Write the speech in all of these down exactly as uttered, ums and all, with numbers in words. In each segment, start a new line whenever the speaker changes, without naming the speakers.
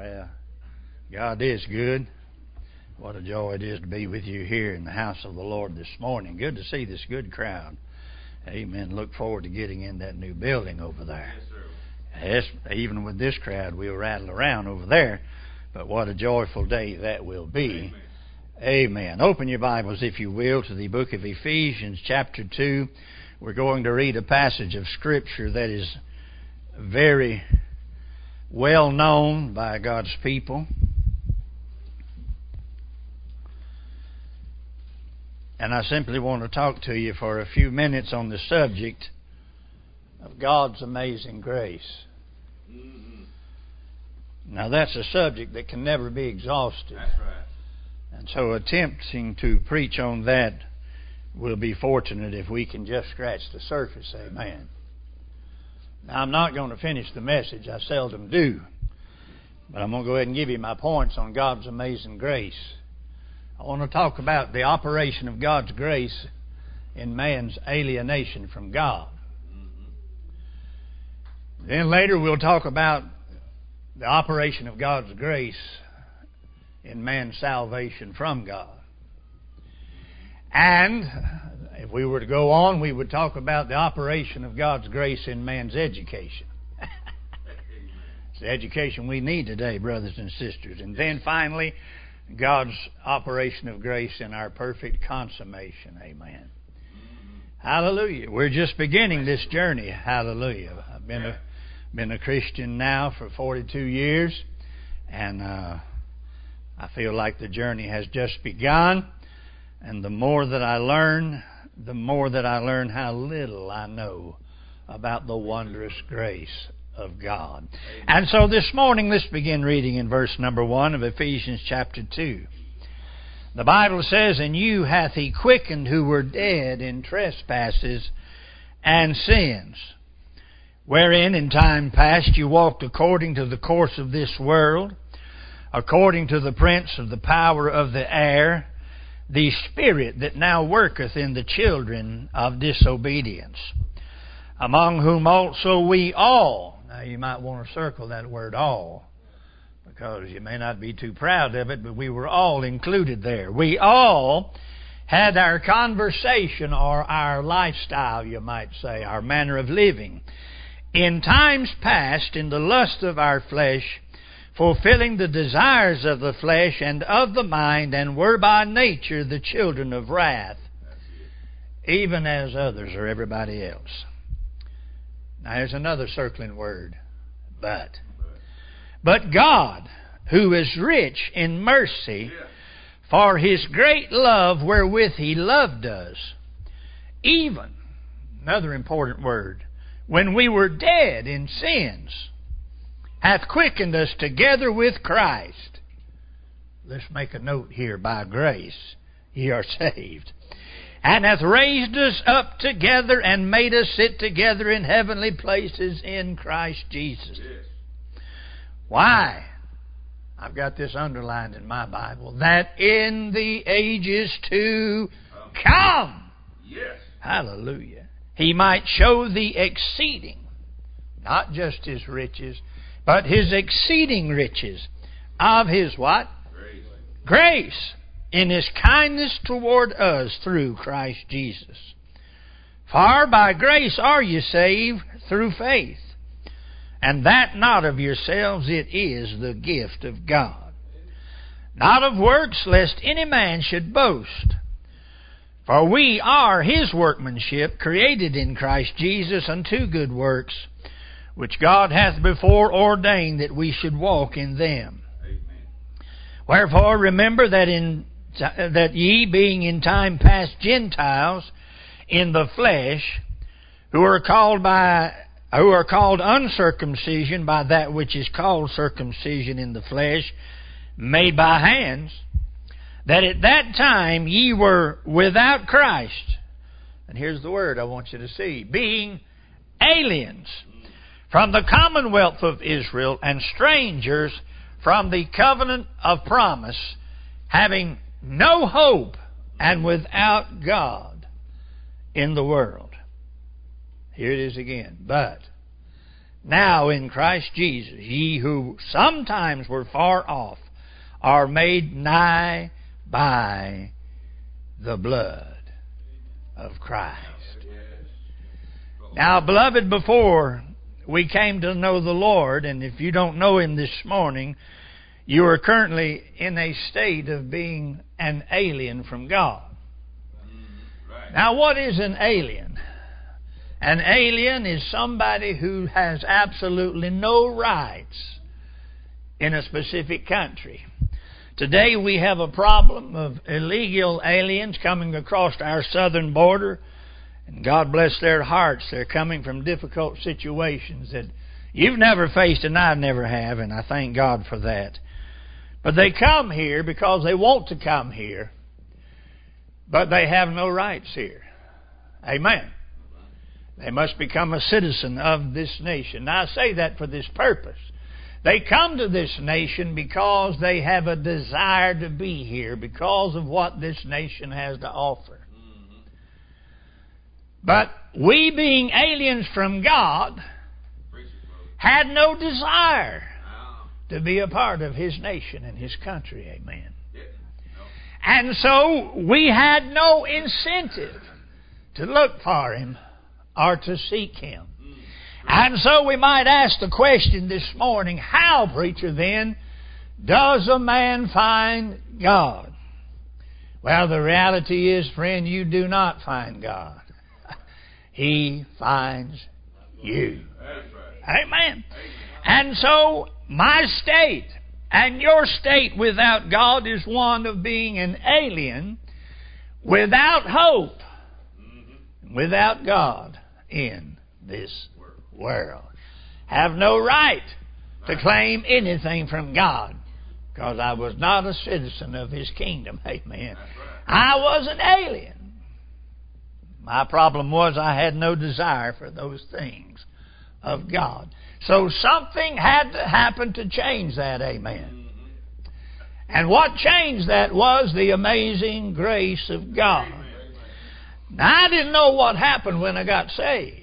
Well, God is good. What a joy it is to be with you here in the house of the Lord this morning. Good to see this good crowd. Amen. Look forward to getting in that new building over there. Yes, even with this crowd, we'll rattle around over there. But what a joyful day that will be. Amen. Amen. Open your Bibles, if you will, to the book of Ephesians chapter two. We're going to read a passage of Scripture that is very well known by God's people. And I simply want to talk to you for a few minutes on the subject of God's amazing grace. Mm-hmm. Now that's a subject that can never be exhausted.
That's right.
And so attempting to preach on that will be fortunate if we can just scratch the surface. Amen. Now I'm not going to finish the message. I seldom do. But I'm going to go ahead and give you my points on God's amazing grace. I want to talk about the operation of God's grace in man's alienation from God. Mm-hmm. Then later we'll talk about the operation of God's grace in man's salvation from God. And if we were to go on, we would talk about the operation of God's grace in man's education. It's the education we need today, brothers and sisters. And then finally, God's operation of grace in our perfect consummation. Amen. Hallelujah. We're just beginning this journey. Hallelujah. I've been a, been a Christian now for forty-two years, and uh, I feel like the journey has just begun. And the more that I learn, the more that I learn how little I know about the wondrous grace of God. And so this morning, let's begin reading in verse number one of Ephesians chapter two. The Bible says, "And you hath He quickened who were dead in trespasses and sins, wherein in time past you walked according to the course of this world, according to the prince of the power of the air, the spirit that now worketh in the children of disobedience, among whom also we all," now you might want to circle that word all, because you may not be too proud of it, but we were all included there. We all had our conversation, or our lifestyle, you might say, our manner of living, in times past in the lust of our flesh, fulfilling the desires of the flesh and of the mind, and were by nature the children of wrath, even as others or everybody else. Now here's another circling word, but. But God, who is rich in mercy, for His great love wherewith He loved us, even, another important word, when we were dead in sins, hath quickened us together with Christ. Let's make a note here. By grace ye are saved. And hath raised us up together and made us sit together in heavenly places in Christ Jesus. Yes. Why? I've got this underlined in my Bible. That in the ages to come. Yes. Hallelujah. He might show the exceeding, not just His riches, but His exceeding riches of His what? Grace. Grace in His kindness toward us through Christ Jesus. For by grace are ye saved through faith, and that not of yourselves, it is the gift of God. Not of works, lest any man should boast. For we are His workmanship, created in Christ Jesus unto good works, which God hath before ordained that we should walk in them. Amen. Wherefore remember that in that ye, being in time past Gentiles in the flesh, who are called by who are called uncircumcision by that which is called circumcision in the flesh, made by hands, that at that time ye were without Christ. And here's the word I want you to see: being aliens from the commonwealth of Israel, and strangers from the covenant of promise, having no hope and without God in the world. Here it is again. But now in Christ Jesus, ye who sometimes were far off are made nigh by the blood of Christ. Now, beloved, before we came to know the Lord, and if you don't know Him this morning, you are currently in a state of being an alien from God. Now, what is an alien? An alien is somebody who has absolutely no rights in a specific country. Today we have a problem of illegal aliens coming across our southern border. And God bless their hearts. They're coming from difficult situations that you've never faced and I never have, and I thank God for that. But they come here because they want to come here, but they have no rights here. Amen. They must become a citizen of this nation. Now I say that for this purpose. They come to this nation because they have a desire to be here because of what this nation has to offer. But we, being aliens from God, had no desire to be a part of His nation and His country. Amen. And so we had no incentive to look for Him or to seek Him. And so we might ask the question this morning, how, preacher, then, does a man find God? Well, the reality is, friend, you do not find God. He finds you. Amen. And so my state and your state without God is one of being an alien, without hope, without God in this world. Have no right to claim anything from God, because I was not a citizen of His kingdom. Amen. I was an alien. My problem was I had no desire for those things of God. So something had to happen to change that. Amen. And what changed that was the amazing grace of God. Now, I didn't know what happened when I got saved.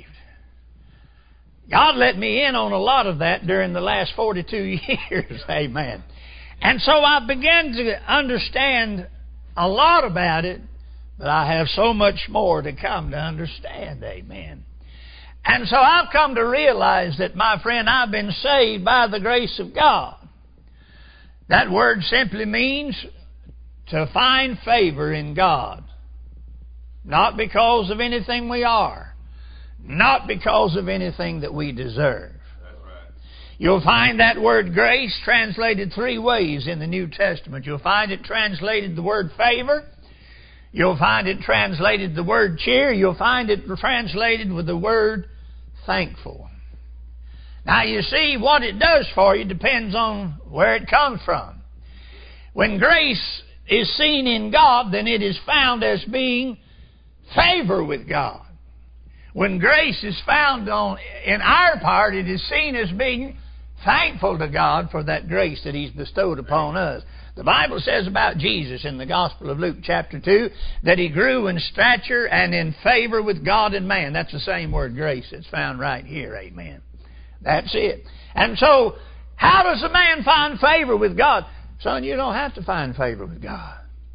God let me in on a lot of that during the last forty-two years. Amen. And so I began to understand a lot about it, but I have so much more to come to understand. Amen. And so I've come to realize that, my friend, I've been saved by the grace of God. That word simply means to find favor in God. Not because of anything we are. Not because of anything that we deserve. That's right. You'll find that word grace translated three ways in the New Testament. You'll find it translated the word favor. You'll find it translated the word cheer. You'll find it translated with the word thankful. Now you see, what it does for you depends on where it comes from. When grace is seen in God, then it is found as being favor with God. When grace is found on in our part, it is seen as being thankful to God for that grace that He's bestowed upon us. The Bible says about Jesus in the Gospel of Luke chapter two that He grew in stature and in favor with God and man. That's the same word grace that's found right here. Amen. That's it. And so, how does a man find favor with God? Son, you don't have to find favor with God.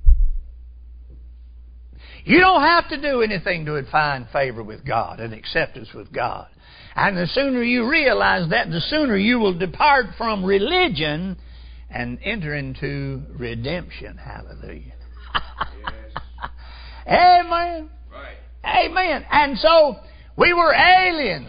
You don't have to do anything to find favor with God and acceptance with God. And the sooner you realize that, the sooner you will depart from religion and enter into redemption. Hallelujah. Amen. Right. Amen. And so we were aliens.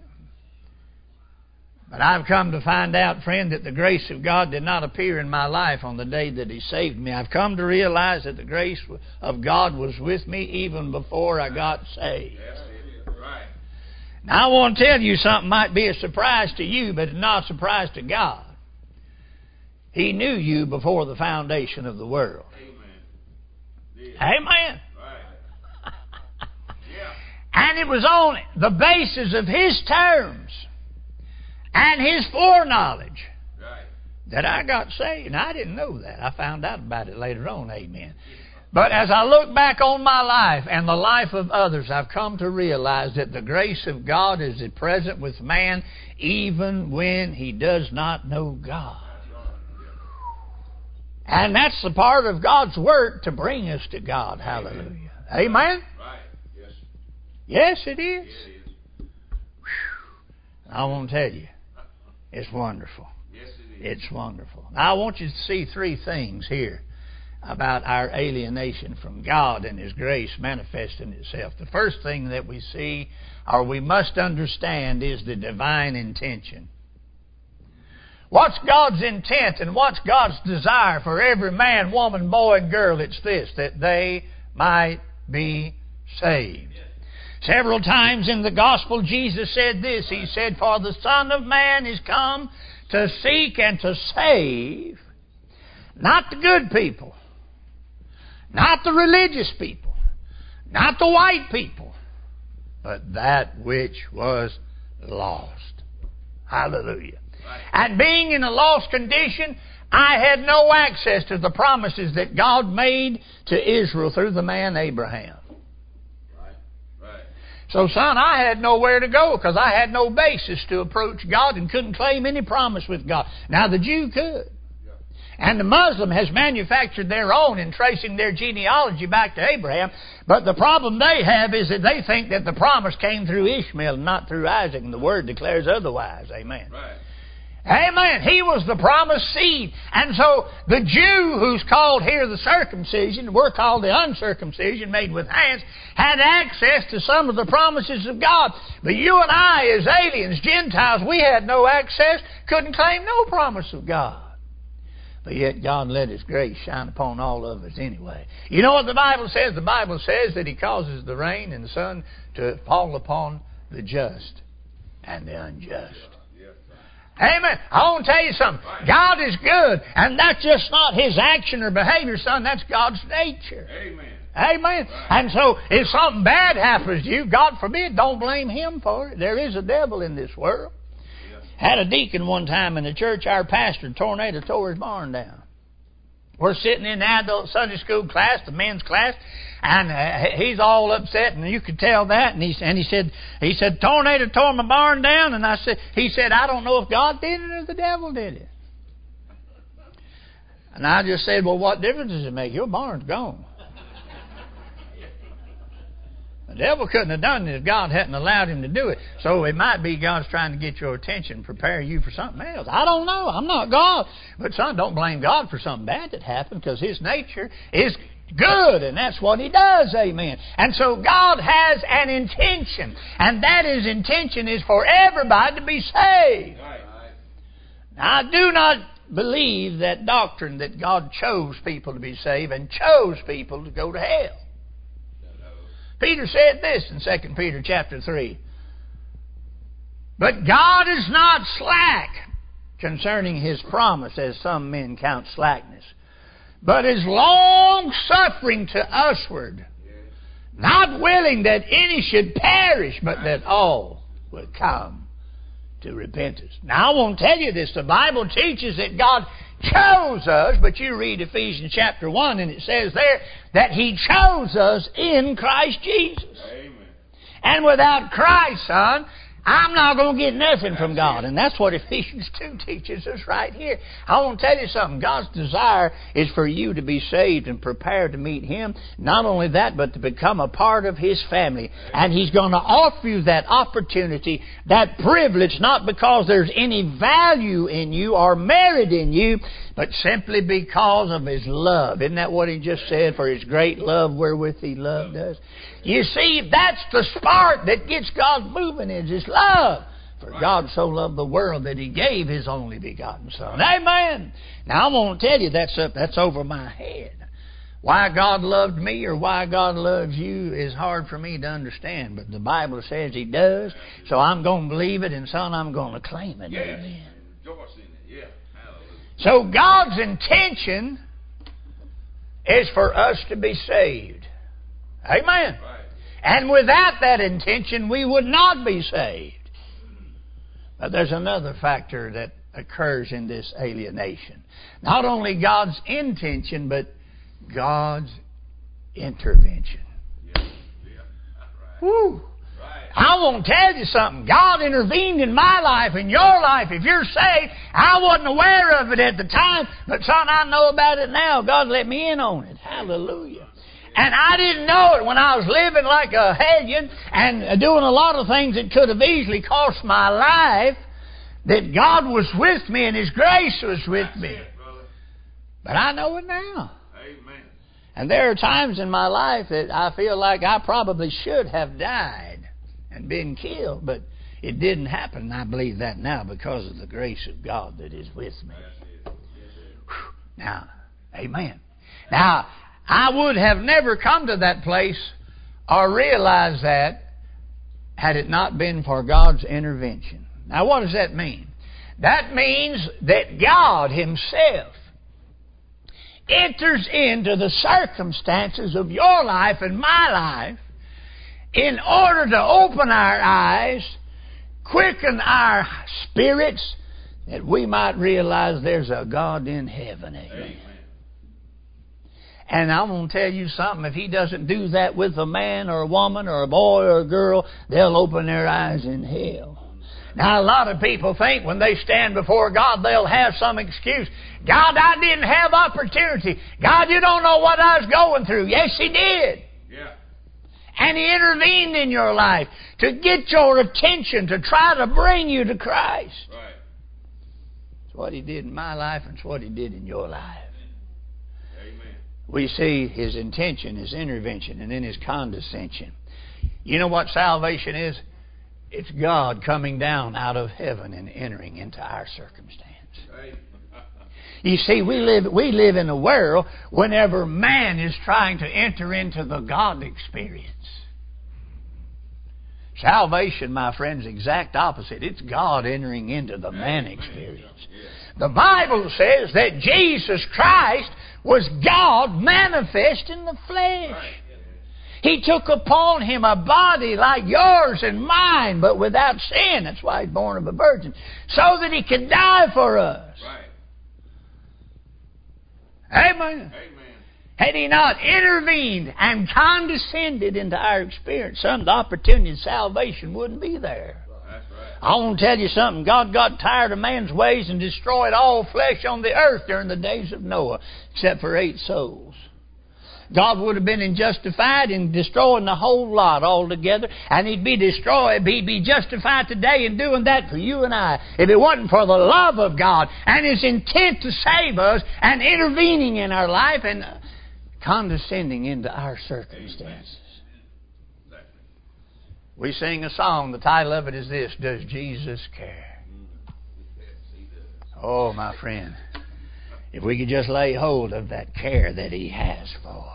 But I've come to find out, friend, that the grace of God did not appear in my life on the day that He saved me. I've come to realize that the grace of God was with me even before I got saved. Right. Now I want to tell you something might be a surprise to you, but it's not a surprise to God. He knew you before the foundation of the world. Amen. Amen. Right. Yeah. And it was on the basis of His terms and His foreknowledge right. that I got saved. And I didn't know that. I found out about it later on. Amen. But as I look back on my life and the life of others, I've come to realize that the grace of God is present with man even when he does not know God. And that's the part of God's work to bring us to God. Hallelujah. Amen?
Right. Yes.
Yes, it is.
Yeah, it is.
I want to tell you, it's wonderful.
Yes, it is.
It's wonderful. Now, I want you to see three things here about our alienation from God and His grace manifesting itself. The first thing that we see, or we must understand, is the divine intention. What's God's intent and what's God's desire for every man, woman, boy, and girl? It's this, that they might be saved. Several times in the Gospel, Jesus said this. He said, "For the Son of Man is come to seek and to save, not the good people, not the religious people, not the white people, but that which was lost." Hallelujah. Right. And being in a lost condition, I had no access to the promises that God made to Israel through the man Abraham.
Right. Right.
So, son, I had nowhere to go because I had no basis to approach God and couldn't claim any promise with God. Now, the Jew could. And the Muslim has manufactured their own in tracing their genealogy back to Abraham. But the problem they have is that they think that the promise came through Ishmael and not through Isaac. And the Word declares otherwise. Amen.
Right.
Amen. He was the promised seed. And so the Jew, who's called here the circumcision, we're called the uncircumcision, made with hands, had access to some of the promises of God. But you and I, as aliens, Gentiles, we had no access, couldn't claim no promise of God. But yet God let His grace shine upon all of us anyway. You know what the Bible says? The Bible says that He causes the rain and the sun to fall upon the just and the unjust. Amen. I want to tell you something. God is good, and that's just not His action or behavior, son. That's God's nature.
Amen.
Amen. Right. And so if something bad happens to you, God forbid, don't blame Him for it. There is a devil in this world. Had a deacon one time in the church, our pastor, tornado tore his barn down. We're sitting in the adult Sunday school class, the men's class, and uh, he's all upset, and you could tell that. And he and he said, he said, tornado tore my barn down, and I said, he said, I don't know if God did it or the devil did it. And I just said, well, what difference does it make? Your barn's gone. The devil couldn't have done it if God hadn't allowed him to do it. So it might be God's trying to get your attention, prepare you for something else. I don't know. I'm not God. But son, don't blame God for something bad that happened, because His nature is good, and that's what He does. Amen. And so God has an intention, and that His intention is for everybody to be saved. Now, I do not believe that doctrine that God chose people to be saved and chose people to go to hell. Peter said this in Second Peter chapter three. But God is not slack concerning His promise, as some men count slackness, but is long-suffering to usward, not willing that any should perish, but that all would come to repentance. Now, I want to tell you this. The Bible teaches that God chose us, but you read Ephesians chapter one, and it says there that He chose us in Christ Jesus.
Amen.
And without Christ, son, I'm not going to get nothing from God. And that's what Ephesians two teaches us right here. I want to tell you something. God's desire is for you to be saved and prepared to meet Him. Not only that, but to become a part of His family. And He's going to offer you that opportunity, that privilege, not because there's any value in you or merit in you, but simply because of His love. Isn't that what He just said? For His great love wherewith He loved us. You see, that's the spark that gets God moving, is His love. For God so loved the world that He gave His only begotten Son. Amen. Now, I want to tell you that's up, that's over my head. Why God loved me or why God loves you is hard for me to understand. But the Bible says He does. So I'm going to believe it, and son, I'm going to claim it.
Yes.
Amen.
Rejoice in it. Yeah. Hallelujah.
So God's intention is for us to be saved. Amen.
Right.
And without that intention, we would not be saved. But there's another factor that occurs in this alienation. Not only God's intention, but God's intervention.
Yeah. Yeah. Right.
Woo!
Right.
I want to tell you something. God intervened in my life, in your life. If you're saved, I wasn't aware of it at the time, but son, I know about it now. God let me in on it. Hallelujah. And I didn't know it when I was living like a hellion and doing a lot of things that could have easily cost my life, that God was with me and His grace was with me. But I know it now.
Amen.
And there are times in my life that I feel like I probably should have died and been killed, but it didn't happen. And I believe that now because of the grace of God that is with me. Whew. Now, amen. Now, I would have never come to that place or realized that had it not been for God's intervention. Now, what does that mean? That means that God Himself enters into the circumstances of your life and my life in order to open our eyes, quicken our spirits, that we might realize there's a God in heaven. Amen. Amen. And I'm going to tell you something. If He doesn't do that with a man or a woman or a boy or a girl, they'll open their eyes in hell. Now, a lot of people think when they stand before God, they'll have some excuse. God, I didn't have opportunity. God, you don't know what I was going through. Yes, He did.
Yeah.
And He intervened in your life to get your attention, to try to bring you to Christ.
Right.
It's what He did in my life, and it's what He did in your life.
Amen.
We see His intention, His intervention, and then His condescension. You know what salvation is? It's God coming down out of heaven and entering into our circumstance.
Right.
You see, we live we live in a world whenever man is trying to enter into the God experience. Salvation, my friends, exact opposite. It's God entering into the man experience. The Bible says that Jesus Christ was God manifest in the flesh. He took upon Him a body like yours and mine, but without sin. That's why He's born of a virgin. So that He could die for us.
Right.
Amen.
Amen.
Had He not intervened and condescended into our experience, some of the opportunity of salvation wouldn't be there.
That's right.
I want to tell you something. God got tired of man's ways and destroyed all flesh on the earth during the days of Noah, except for eight souls. God would have been justified in destroying the whole lot altogether, and He'd be destroyed, He'd be justified today in doing that for you and I, if it wasn't for the love of God and His intent to save us and intervening in our life and condescending into our circumstances. We sing a song, the title of it is this, Does Jesus Care? Oh, my friend, if we could just lay hold of that care that He has for us.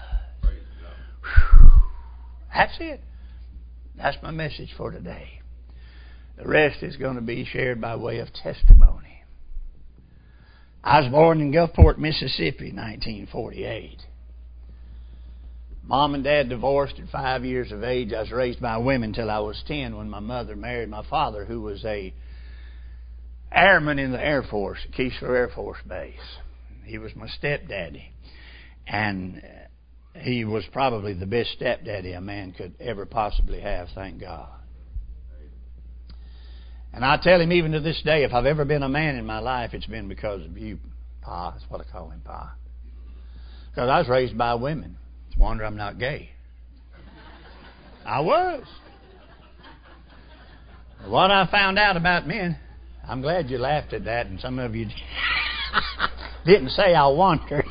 That's it. That's my message for today. The rest is going to be shared by way of testimony. I was born in Gulfport, Mississippi, nineteen forty-eight. Mom and Dad divorced at five years of age. I was raised by women till I was ten when my mother married my father, who was a airman in the Air Force, Keesler Air Force Base. He was my stepdaddy. And he was probably the best stepdaddy a man could ever possibly have, thank God. And I tell him even to this day, if I've ever been a man in my life, it's been because of you, Pa. That's what I call him, Pa. Because I was raised by women. It's a wonder I'm not gay. I was. What I found out about men, I'm glad you laughed at that, and some of you didn't say I wondered.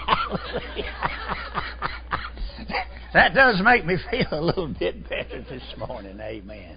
That does make me feel a little bit better this morning. Amen.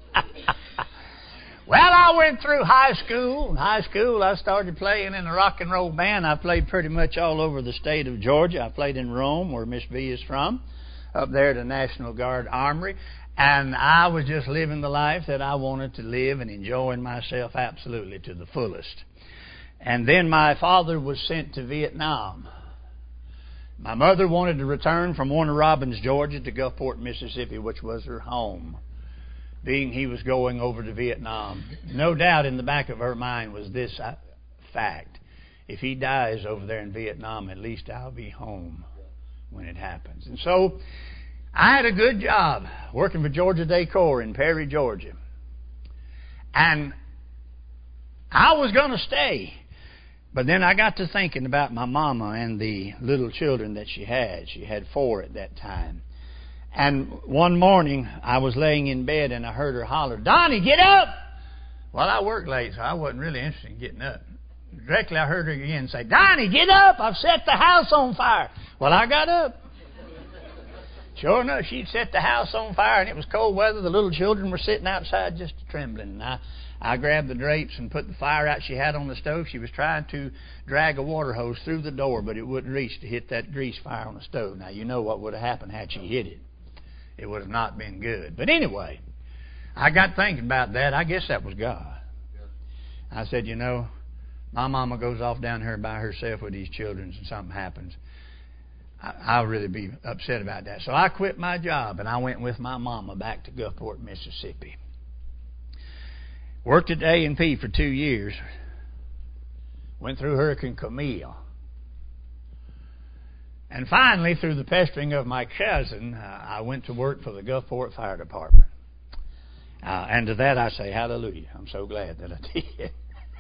Well, I went through high school. In high school, I started playing in a rock and roll band. I played pretty much all over the state of Georgia. I played in Rome, where Miss B is from, up there at the National Guard Armory. And I was just living the life that I wanted to live and enjoying myself absolutely to the fullest. And then my father was sent to Vietnam. My mother wanted to return from Warner Robins, Georgia to Gulfport, Mississippi, which was her home, being he was going over to Vietnam. No doubt in the back of her mind was this fact. If he dies over there in Vietnam, at least I'll be home when it happens. And so I had a good job working for Georgia Decor in Perry, Georgia. And I was going to stay. But then I got to thinking about my mama and the little children that she had. She had four at that time. And one morning I was laying in bed and I heard her holler, "Donnie, get up!" Well, I worked late, so I wasn't really interested in getting up. Directly I heard her again say, "Donnie, get up! I've set the house on fire." Well, I got up. Sure enough, she'd set the house on fire, and it was cold weather. The little children were sitting outside just trembling. And I, I grabbed the drapes and put the fire out she had on the stove. She was trying to drag a water hose through the door, but it wouldn't reach to hit that grease fire on the stove. Now, you know what would have happened had she hit it. It would have not been good. But anyway, I got thinking about that. I guess that was God. I said, you know, my mama goes off down here by herself with these children and something happens. I'll really be upset about that. So I quit my job and I went with my mama back to Gulfport, Mississippi. Worked at A and P for two years. Went through Hurricane Camille. And finally, through the pestering of my cousin, uh, I went to work for the Gulfport Fire Department. Uh, and to that I say hallelujah. I'm so glad that I did.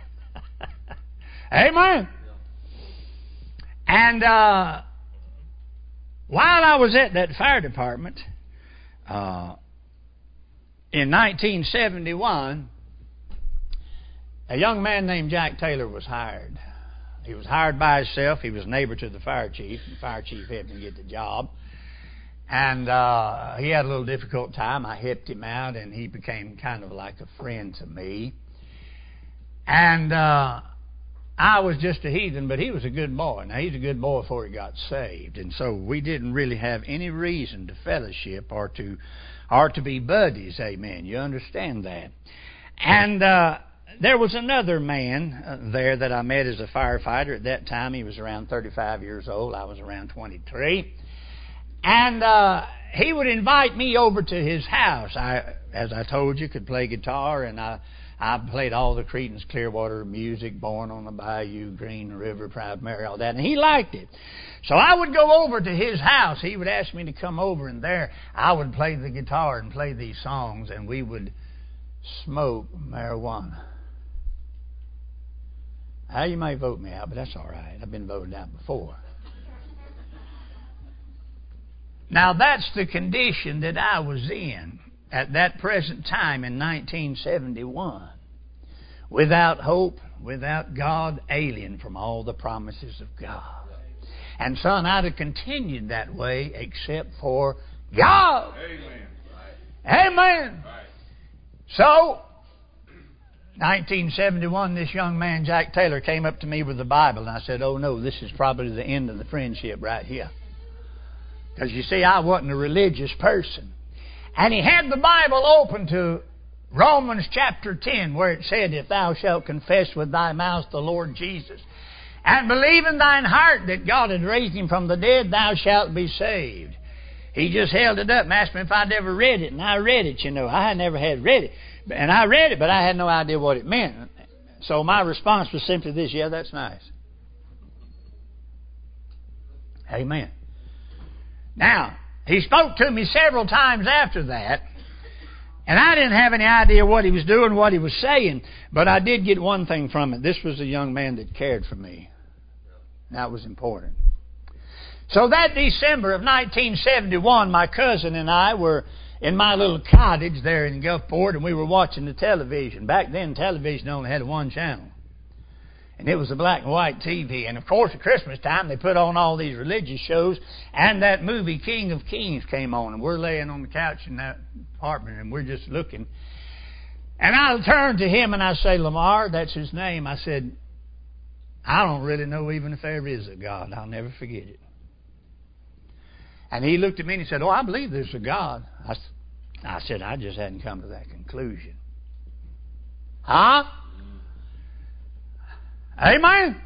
Amen. And uh, while I was at that fire department, uh, in nineteen seventy-one, a young man named Jack Taylor was hired. He was hired by himself. He was neighbor to the fire chief. The fire chief helped him get the job. And uh, he had a little difficult time. I helped him out, and he became kind of like a friend to me. And uh, I was just a heathen, but he was a good boy. Now, he's a good boy before he got saved. And so we didn't really have any reason to fellowship or to, or to be buddies. Amen. You understand that? And uh, there was another man uh, there that I met as a firefighter. At that time, he was around thirty-five years old. I was around twenty-three. And uh, he would invite me over to his house. I, as I told you, could play guitar, and I, I played all the Creedence Clearwater music, Born on the Bayou, Green River, Proud Mary, all that, and he liked it. So I would go over to his house. He would ask me to come over, and there I would play the guitar and play these songs, and we would smoke marijuana. Now, you may vote me out, but that's all right. I've been voted out before. Now, that's the condition that I was in at that present time in nineteen seventy-one. Without hope, without God, alien from all the promises of God. And son, I'd have continued that way except for God.
Amen. Right.
Amen.
Right.
So, nineteen seventy-one, this young man, Jack Taylor, came up to me with the Bible, and I said, oh no, this is probably the end of the friendship right here. Because you see, I wasn't a religious person. And he had the Bible open to Romans chapter ten, where it said, if thou shalt confess with thy mouth the Lord Jesus, and believe in thine heart that God had raised him from the dead, thou shalt be saved. He just held it up and asked me if I'd ever read it. And I read it, you know. I never had read it. And I read it, but I had no idea what it meant. So my response was simply this: yeah, that's nice. Amen. Now, he spoke to me several times after that, and I didn't have any idea what he was doing, what he was saying, but I did get one thing from it. This was a young man that cared for me. That was important. So that December of nineteen seventy-one, my cousin and I were in my little cottage there in Gulfport, and we were watching the television. Back then, television only had one channel. And it was a black and white T V. And of course, at Christmas time, they put on all these religious shows. And that movie, King of Kings, came on. And we're laying on the couch in that apartment, and we're just looking. And I turned to him and I say, Lamar, that's his name. I said, I don't really know even if there is a God. I'll never forget it. And he looked at me and he said, oh, I believe there's a God. I, I said, I just hadn't come to that conclusion. Huh? Amen.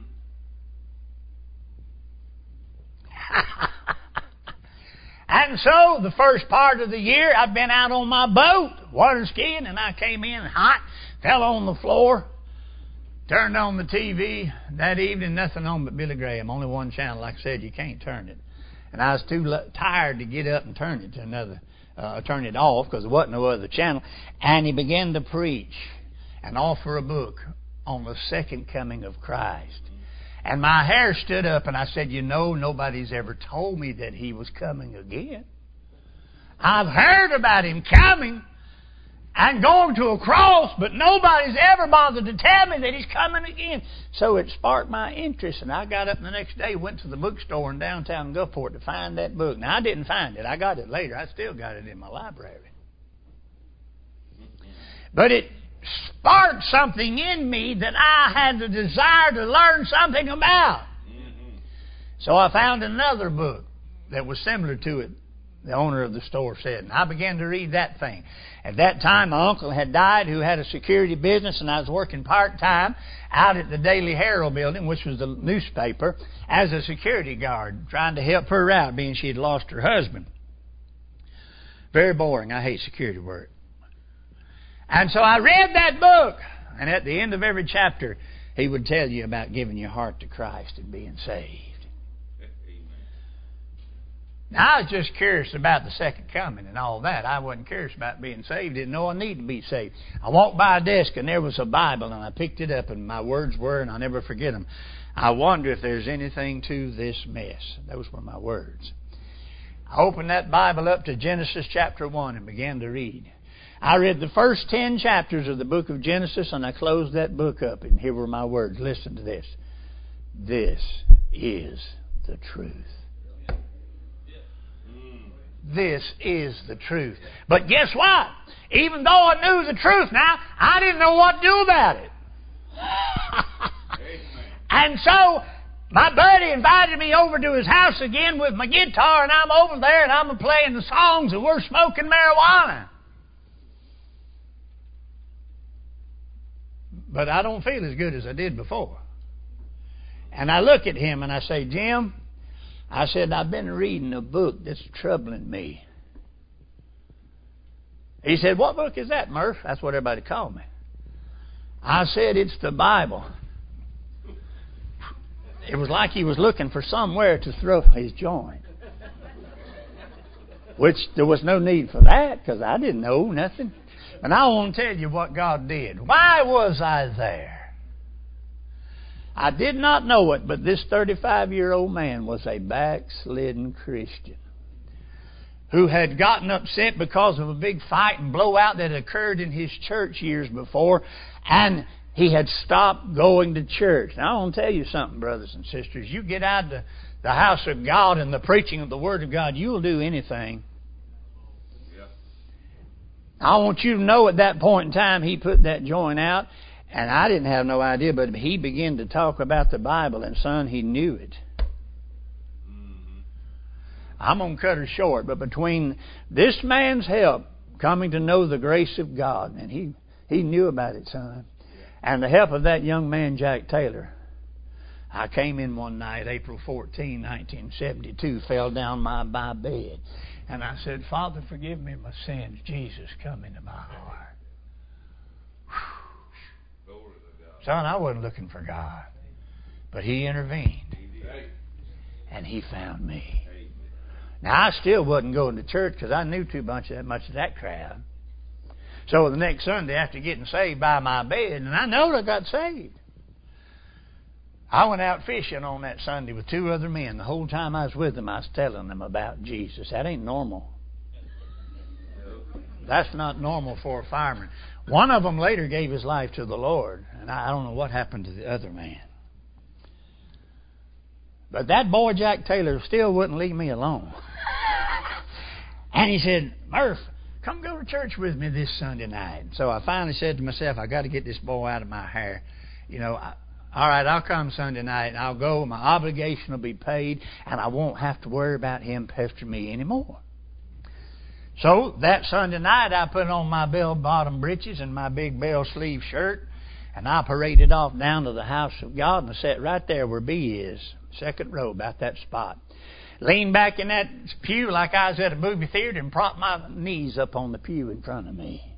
And so the first part of the year, I'd been out on my boat, water skiing, and I came in hot, fell on the floor, turned on the T V. That evening, nothing on but Billy Graham. Only one channel. Like I said, you can't turn it. And I was too tired to get up and turn it to another, uh, turn it off because there wasn't no other channel. And he began to preach and offer a book on the second coming of Christ. And my hair stood up and I said, you know, nobody's ever told me that he was coming again. I've heard about him coming and going to a cross, but nobody's ever bothered to tell me that he's coming again. So it sparked my interest, and I got up the next day, went to the bookstore in downtown Gulfport to find that book. Now, I didn't find it. I got it later. I still got it in my library. But it sparked something in me that I had the desire to learn something about. So I found another book that was similar to it, the owner of the store said. And I began to read that thing. At that time, my uncle had died who had a security business, and I was working part-time out at the Daily Herald building, which was the newspaper, as a security guard, trying to help her out, being she had lost her husband. Very boring. I hate security work. And so I read that book, and at the end of every chapter, he would tell you about giving your heart to Christ and being saved. Now, I was just curious about the second coming and all that. I wasn't curious about being saved. Didn't know I needed to be saved. I walked by a desk and there was a Bible, and I picked it up, and my words were, and I'll never forget them, I wonder if there's anything to this mess. Those were my words. I opened that Bible up to Genesis chapter one and began to read. I read the first ten chapters of the book of Genesis, and I closed that book up, and here were my words. Listen to this. This is the truth. This is the truth. But guess what? Even though I knew the truth now, I didn't know what to do about it. And so my buddy invited me over to his house again with my guitar, and I'm over there and I'm playing the songs and we're smoking marijuana. But I don't feel as good as I did before. And I look at him and I say, Jim, I said, I've been reading a book that's troubling me. He said, what book is that, Murph? That's what everybody called me. I said, it's the Bible. It was like he was looking for somewhere to throw his joint. Which there was no need for that, because I didn't know nothing. And I want to tell you what God did. Why was I there? I did not know it, but this thirty-five-year-old man was a backslidden Christian who had gotten upset because of a big fight and blowout that occurred in his church years before, and he had stopped going to church. Now, I want to tell you something, brothers and sisters. You get out of the, the house of God and the preaching of the Word of God, you'll do anything. Yeah. I want you to know at that point in time, he put that joint out. And I didn't have no idea, but he began to talk about the Bible, and son, he knew it. Mm-hmm. I'm going to cut her short, but between this man's help coming to know the grace of God, and he, he knew about it, son, and the help of that young man, Jack Taylor, I came in one night, April fourteenth, nineteen seventy-two, fell down my, my bed, and I said, Father, forgive me my sins. Jesus, come into my heart. Son, I wasn't looking for God, but He intervened, and He found me. Now, I still wasn't going to church because I knew too much, that much of that crowd. So the next Sunday, after getting saved by my bed, and I know I got saved, I went out fishing on that Sunday with two other men. The whole time I was with them, I was telling them about Jesus. That ain't normal. That's not normal for a fireman. One of them later gave his life to the Lord, and I don't know what happened to the other man. But that boy, Jack Taylor, still wouldn't leave me alone. And he said, Murph, come go to church with me this Sunday night. So I finally said to myself, I got to get this boy out of my hair. You know, I, all right, I'll come Sunday night, and I'll go. My obligation will be paid, and I won't have to worry about him pestering me anymore. So that Sunday night, I put on my bell-bottom breeches and my big bell-sleeve shirt, and I paraded off down to the house of God, and I sat right there where B is, second row, about that spot. Leaned back in that pew like I was at a movie theater and propped my knees up on the pew in front of me.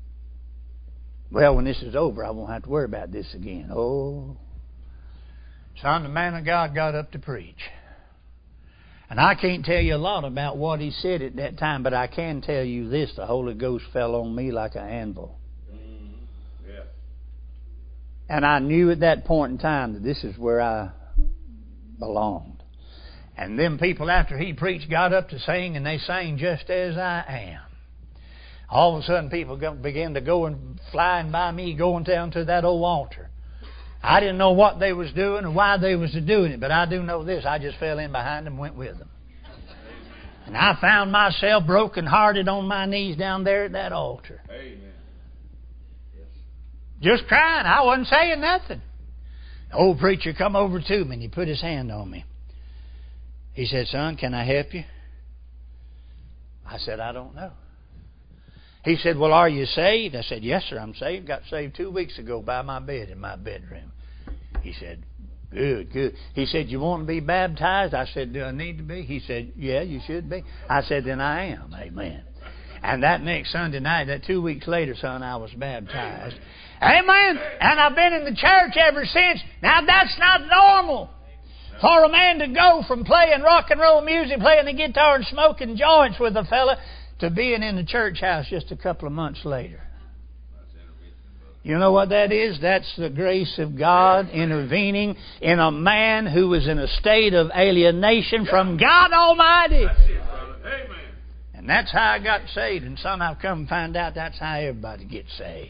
Well, when this is over, I won't have to worry about this again. Oh. Son, the man of God got up to preach. And I can't tell you a lot about what he said at that time, but I can tell you this: the Holy Ghost fell on me like an anvil.
Mm-hmm. Yeah.
And I knew at that point in time that this is where I belonged. And them people, after he preached, got up to sing, and they sang Just As I Am. All of a sudden, people began to go and flying by me, going down to that old altar. I didn't know what they was doing or why they was doing it, but I do know this: I just fell in behind them, went with them. And I found myself broken-hearted on my knees down there at that altar.
Amen. Yes.
Just crying. I wasn't saying nothing. The old preacher come over to me and he put his hand on me. He said, "Son, can I help you?" I said, "I don't know." He said, "Well, are you saved?" I said, "Yes, sir, I'm saved. Got saved two weeks ago by my bed in my bedroom." He said, "Good, good." He said, "You want to be baptized?" I said, "Do I need to be?" He said, "Yeah, you should be." I said, "Then I am." Amen. And that next Sunday night, that two weeks later, son, I was baptized. Amen. And I've been in the church ever since. Now, that's not normal for a man to go from playing rock and roll music, playing the guitar and smoking joints with a fella, to being in the church house just a couple of months later. You know what that is? That's the grace of God intervening in a man who was in a state of alienation from God Almighty.
That's it, brother. Amen.
And that's how I got saved. And son, I've come to find out that's how everybody gets saved.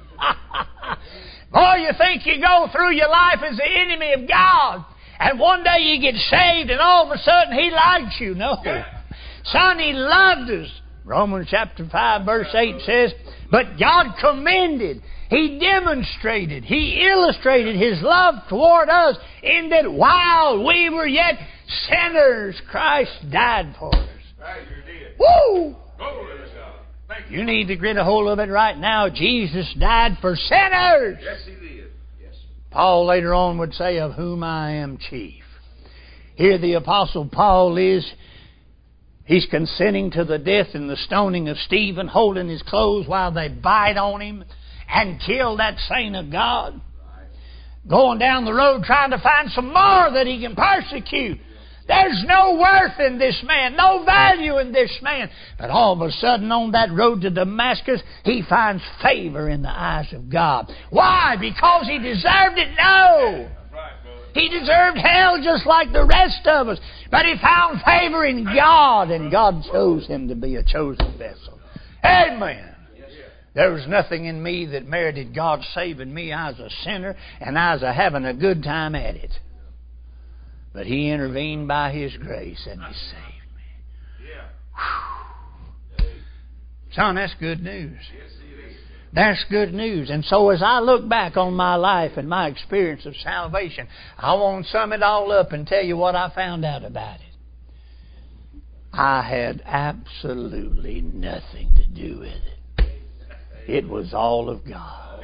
Boy, you think you go through your life as the enemy of God, and one day you get saved and all of a sudden He likes you. No. Son, He loved us. Romans chapter five verse eight says, "But God commended," He demonstrated, He illustrated His love toward us in that while we were yet sinners, Christ died for us.
Right, you did.
Woo!
Glory to God. Thank you.
You need to get a hold of it right now. Jesus died for sinners.
Yes, He did. Yes.
Paul later on would say, "Of whom I am chief." Here the Apostle Paul is. He's consenting to the death and the stoning of Stephen, holding his clothes while they bite on him and kill that saint of God. Going down the road trying to find some more that he can persecute. There's no worth in this man, no value in this man. But all of a sudden on that road to Damascus, he finds favor in the eyes of God. Why? Because he deserved it? No. He deserved hell just like the rest of us. But he found favor in God, and God chose him to be a chosen vessel. Amen. There was nothing in me that merited God saving me. I was a sinner, and I was having a good time at it. But He intervened by His grace, and He saved me. Whew. Son, that's good news. That's good news. And so as I look back on my life and my experience of salvation, I want to sum it all up and tell you what I found out about it. I had absolutely nothing to do with it. It was all of God.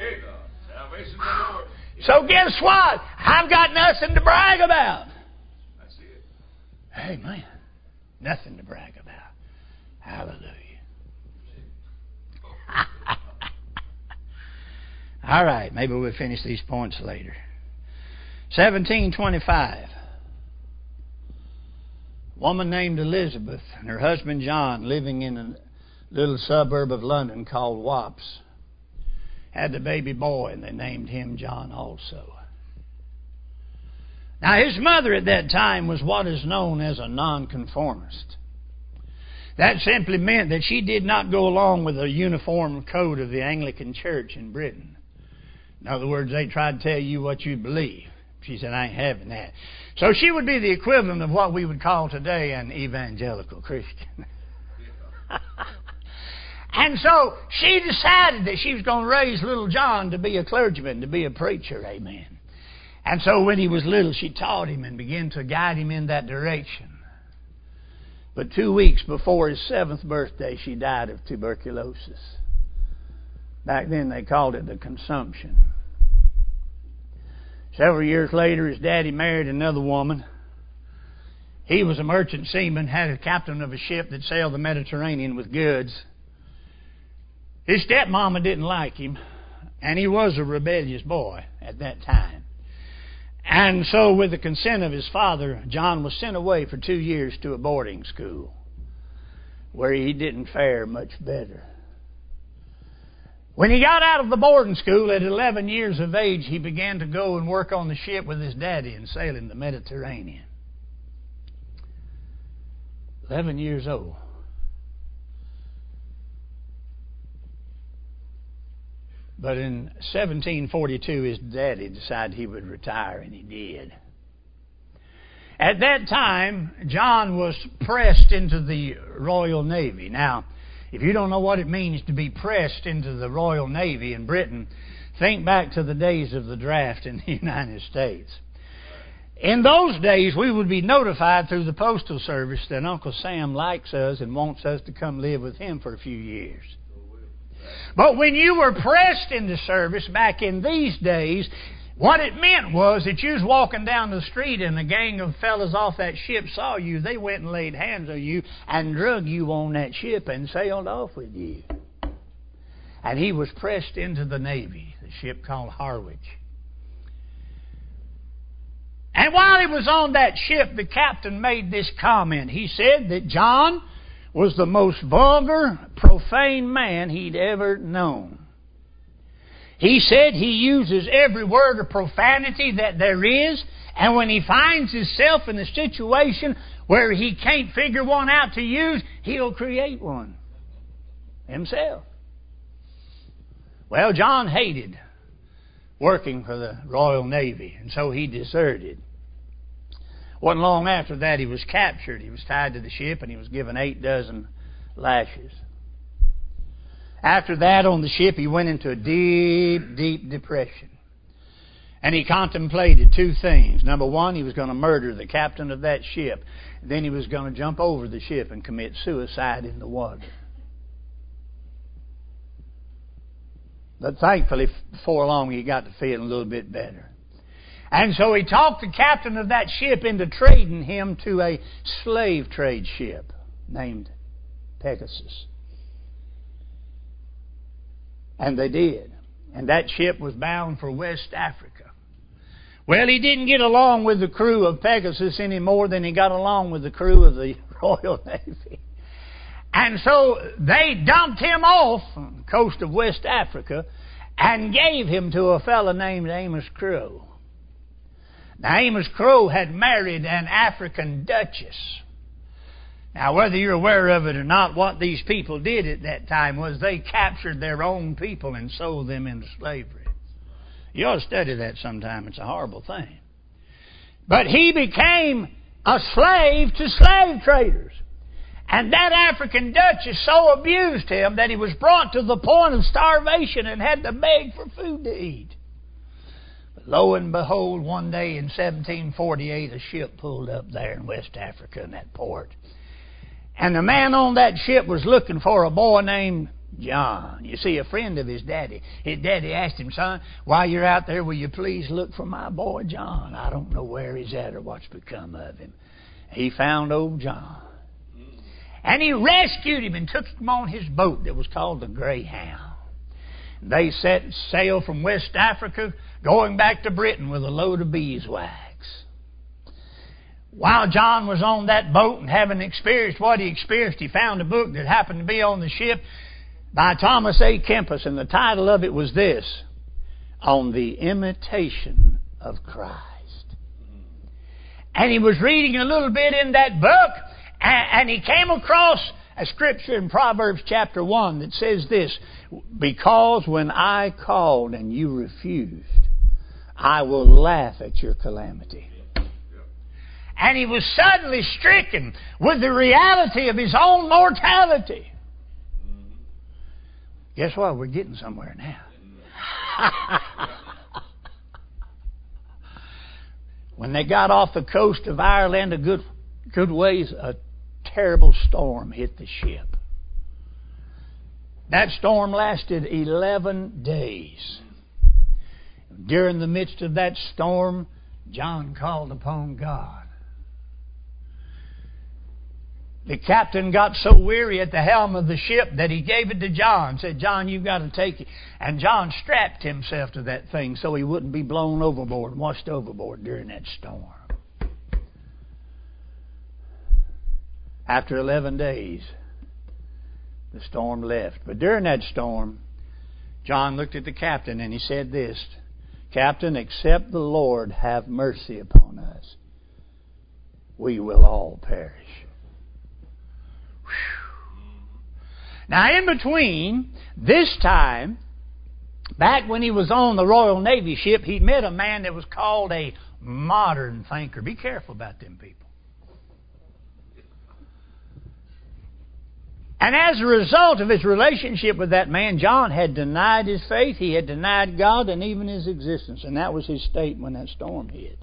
So guess what? I've got nothing to brag about. Amen. Nothing to brag about. Hallelujah. All right, maybe we'll finish these points later. seventeen twenty-five. A woman named Elizabeth and her husband John, living in a little suburb of London called Wops, had a baby boy, and they named him John also. Now, his mother at that time was what is known as a nonconformist. That simply meant that she did not go along with the uniform code of the Anglican Church in Britain. In other words, they tried to tell you what you believe. She said, "I ain't having that." So she would be the equivalent of what we would call today an evangelical Christian. And so she decided that she was going to raise little John to be a clergyman, to be a preacher. Amen. And so when he was little, she taught him and began to guide him in that direction. But two weeks before his seventh birthday, she died of tuberculosis. Back then they called it the consumption. Several years later, his daddy married another woman. He was a merchant seaman, had a captain of a ship that sailed the Mediterranean with goods. His stepmama didn't like him, and he was a rebellious boy at that time. And so, with the consent of his father, John was sent away for two years to a boarding school where he didn't fare much better. When he got out of the boarding school at eleven years of age, he began to go and work on the ship with his daddy and sail in the Mediterranean. eleven years old. But in seventeen forty-two, his daddy decided he would retire, and he did. At that time, John was pressed into the Royal Navy. Now, if you don't know what it means to be pressed into the Royal Navy in Britain, think back to the days of the draft in the United States. In those days, we would be notified through the Postal Service that Uncle Sam likes us and wants us to come live with him for a few years. But when you were pressed into service back in these days, what it meant was that you was walking down the street and a gang of fellas off that ship saw you. They went and laid hands on you and drug you on that ship and sailed off with you. And he was pressed into the Navy, the ship called Harwich. And while he was on that ship, the captain made this comment. He said that John was the most vulgar, profane man he'd ever known. He said he uses every word of profanity that there is, and when he finds himself in a situation where he can't figure one out to use, he'll create one himself. Well, John hated working for the Royal Navy, and so he deserted. Wasn't long after that he was captured. He was tied to the ship and he was given eight dozen lashes. After that, on the ship, he went into a deep, deep depression. And he contemplated two things. Number one, he was going to murder the captain of that ship. Then he was going to jump over the ship and commit suicide in the water. But thankfully, before long, he got to feeling a little bit better. And so he talked the captain of that ship into trading him to a slave trade ship named Pegasus. And they did. And that ship was bound for West Africa. Well, he didn't get along with the crew of Pegasus any more than he got along with the crew of the Royal Navy. And so they dumped him off on the coast of West Africa and gave him to a fellow named Amos Crowe. Now, Amos Crowe had married an African duchess. Now, whether you're aware of it or not, what these people did at that time was they captured their own people and sold them into slavery. You ought to study that sometime. It's a horrible thing. But he became a slave to slave traders. And that African duchess so abused him that he was brought to the point of starvation and had to beg for food to eat. But lo and behold, one day in seventeen forty-eight, a ship pulled up there in West Africa in that port. And the man on that ship was looking for a boy named John. You see, a friend of his daddy. His daddy asked him, son, while you're out there, will you please look for my boy John? I don't know where he's at or what's become of him. He found old John. And he rescued him and took him on his boat that was called the Greyhound. They set sail from West Africa, going back to Britain with a load of beeswax. While John was on that boat and having experienced what he experienced, he found a book that happened to be on the ship by Thomas A. Kempis, and the title of it was this, On the Imitation of Christ. And he was reading a little bit in that book, and he came across a scripture in Proverbs chapter one that says this, because when I called and you refused, I will laugh at your calamity. And he was suddenly stricken with the reality of his own mortality. Guess what? We're getting somewhere now. When they got off the coast of Ireland a good, good ways, a terrible storm hit the ship. That storm lasted eleven days. During the midst of that storm, John called upon God. the captain got so weary at the helm of the ship that he gave it to John. Said, John, you've got to take it. And John strapped himself to that thing so he wouldn't be blown overboard and washed overboard during that storm. After eleven days, the storm left. But during that storm, John looked at the captain and he said this, Captain, except the Lord have mercy upon us, we will all perish. Now, in between this time, back when he was on the Royal Navy ship, he met a man that was called a modern thinker. Be careful about them people. And as a result of his relationship with that man, John had denied his faith, he had denied God and even his existence. And that was his state when that storm hit.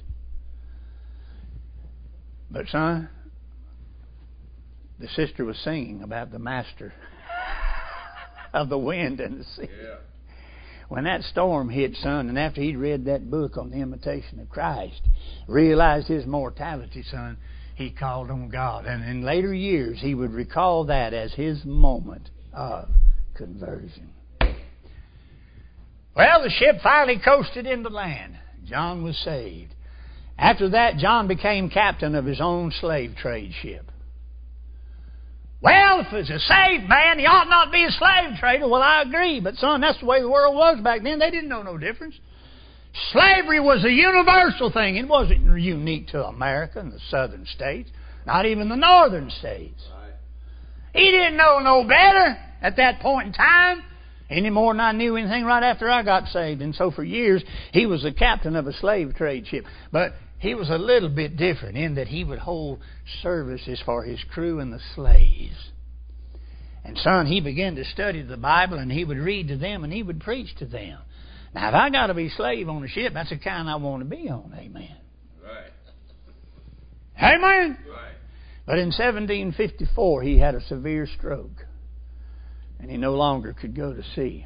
But son, the sister was singing about the master of the wind and the sea. Yeah. When that storm hit, son, and after he'd read that book on the imitation of Christ, realized his mortality, son, he called on God. And in later years, he would recall that as his moment of conversion. Well, the ship finally coasted into land. John was saved. After that, John became captain of his own slave trade ship. Well, if it's a saved man, he ought not be a slave trader. Well, I agree. But, son, that's the way the world was back then. They didn't know no difference. Slavery was a universal thing. It wasn't unique to America and the southern states. Not even the northern states. Right. He didn't know no better at that point in time. Any more than I knew anything right after I got saved. And so for years, he was the captain of a slave trade ship. But he was a little bit different in that he would hold services for his crew and the slaves. And son, he began to study the Bible and he would read to them and he would preach to them. Now, if I got to be a slave on a ship, that's the kind I want to be on. Amen.
Right.
Amen.
Right.
But in seventeen fifty-four, he had a severe stroke. And he no longer could go to sea.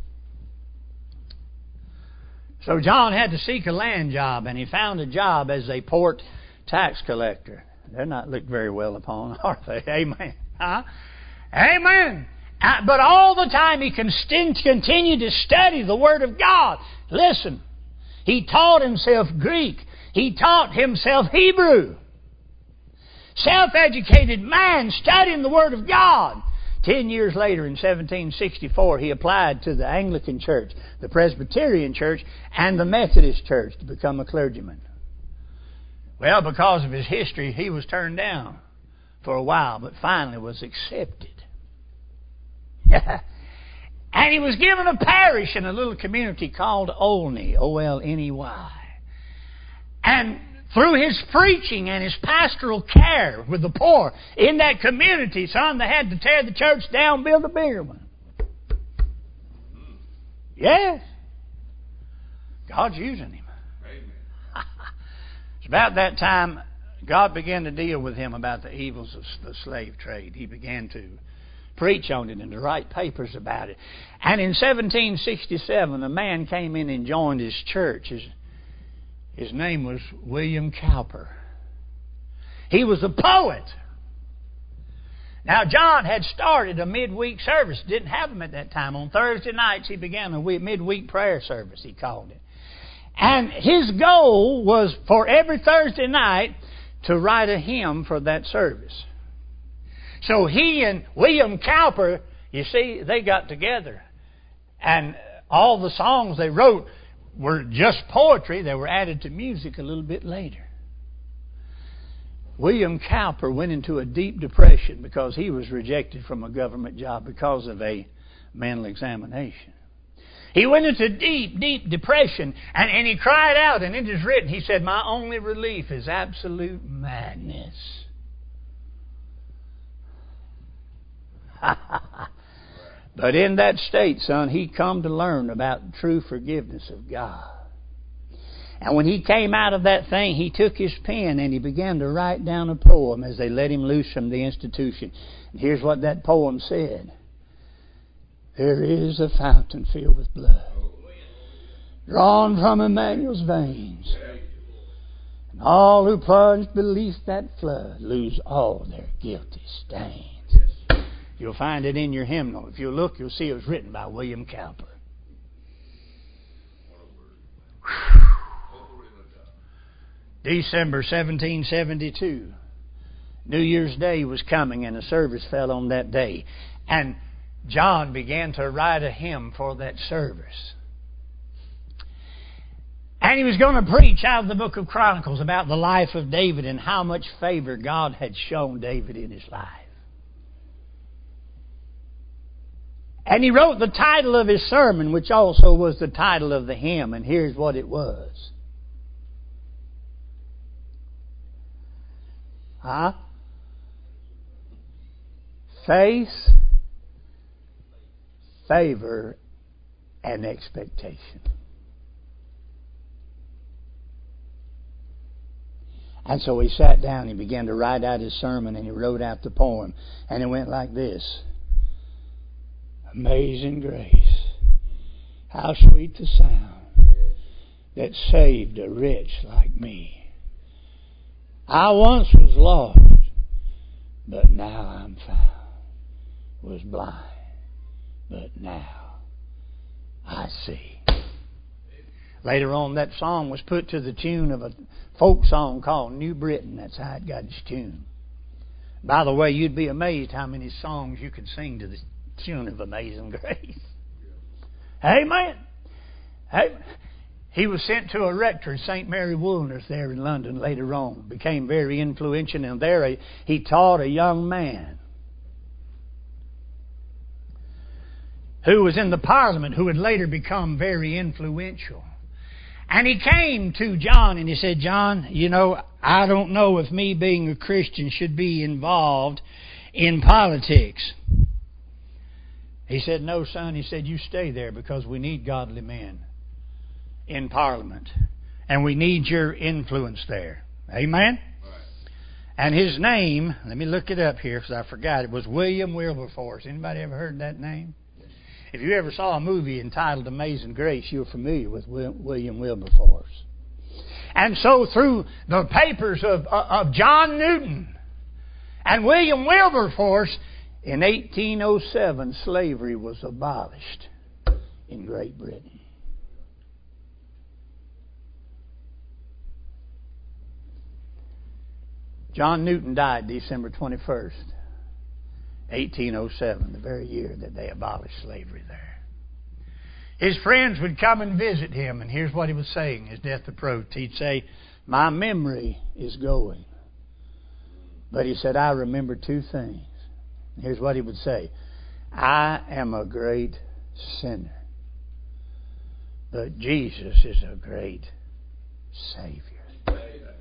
So John had to seek a land job, and he found a job as a port tax collector. They're not looked very well upon, are they? Amen. Huh? Amen. Uh, but all the time he can continue to study the Word of God. Listen, he taught himself Greek. He taught himself Hebrew. Self-educated man studying the Word of God. Ten years later, in seventeen sixty-four, he applied to the Anglican Church, the Presbyterian Church, and the Methodist Church to become a clergyman. Well, because of his history, he was turned down for a while, but finally was accepted. And he was given a parish in a little community called Olney, O L N E Y. And through his preaching and his pastoral care with the poor in that community, son, they had to tear the church down, build a bigger one. Yes. God's using him. Amen. It's about that time God began to deal with him about the evils of the slave trade. He began to preach on it and to write papers about it. And in seventeen sixty-seven, a man came in and joined his church. His, his name was William Cowper. He was a poet. Now, John had started a midweek service. Didn't have them at that time. On Thursday nights, he began a midweek prayer service, he called it. And his goal was for every Thursday night to write a hymn for that service. So he and William Cowper, you see, they got together. And all the songs they wrote were just poetry. They were added to music a little bit later. William Cowper went into a deep depression because he was rejected from a government job because of a mental examination. He went into deep, deep depression, and, and he cried out, and it is written, he said, "My only relief is absolute madness." But in that state, son, he come to learn about the true forgiveness of God. And when he came out of that thing, he took his pen and he began to write down a poem as they let him loose from the institution. And here's what that poem said. There is a fountain filled with blood, drawn from Emmanuel's veins, and All who plunge beneath that flood lose all their guilty stains.
Yes.
You'll find it in your hymnal. If you look, you'll see it was written by William Cowper. December seventeen seventy-two. New Year's Day was coming and a service fell on that day. And John began to write a hymn for that service. And he was going to preach out of the book of Chronicles about the life of David and how much favor God had shown David in his life. And he wrote the title of his sermon, which also was the title of the hymn. And here's what it was. Huh? Faith, favor, and expectation. And so he sat down, he began to write out his sermon, and he wrote out the poem. And it went like this. Amazing grace, how sweet the sound that saved a wretch like me. I once was lost, but now I'm found. Was blind, but now I see. Later on, that song was put to the tune of a folk song called New Britain. That's how it got its tune. By the way, you'd be amazed how many songs you could sing to the tune of Amazing Grace. Amen. Hey, he was sent to a rector, Saint Mary Woolner's there in London later on. Became very influential, and there he taught a young man who was in the Parliament, who would later become very influential. And he came to John and he said, John, you know, I don't know if me being a Christian should be involved in politics. He said, no, son. He said, you stay there because we need godly men in Parliament. And we need your influence there. Amen? Right. And his name, let me look it up here because I forgot. It was William Wilberforce. Anybody ever heard that name? If you ever saw a movie entitled Amazing Grace, you're familiar with William Wilberforce. And so through the papers of, of John Newton and William Wilberforce, in eighteen oh seven, slavery was abolished in Great Britain. John Newton died December twenty-first. eighteen oh seven, the very year that they abolished slavery there. His friends would come and visit him, and here's what he was saying as death approached. He'd say, my memory is going. But he said, I remember two things. Here's what he would say. I am a great sinner, but Jesus is a great Savior.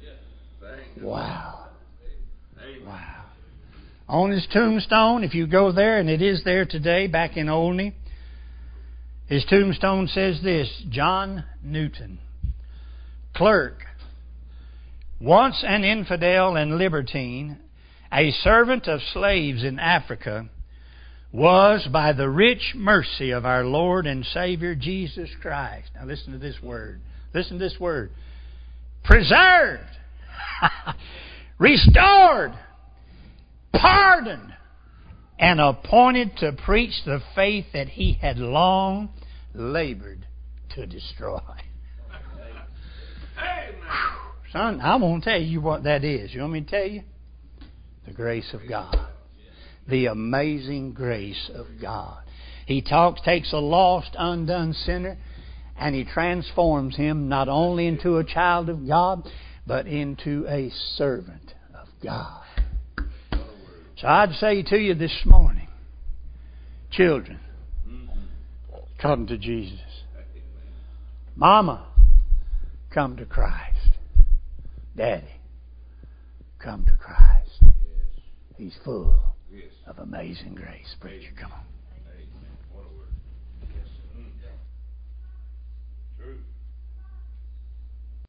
Wow. Wow. On his tombstone, if you go there, and it is there today back in Olney, his tombstone says this, John Newton, clerk, once an infidel and libertine, a servant of slaves in Africa, was by the rich mercy of our Lord and Savior Jesus Christ. Now listen to this word. Listen to this word. Preserved, restored, pardoned, and appointed to preach the faith that he had long labored to destroy. Son, I won't tell you what that is. You want me to tell you? The grace of God. The amazing grace of God. He talks, takes a lost, undone sinner, and He transforms him not only into a child of God, but into a servant of God. So I'd say to you this morning, children, come to Jesus. Mama, come to Christ. Daddy, come to Christ. He's full of amazing grace. Preacher, come on.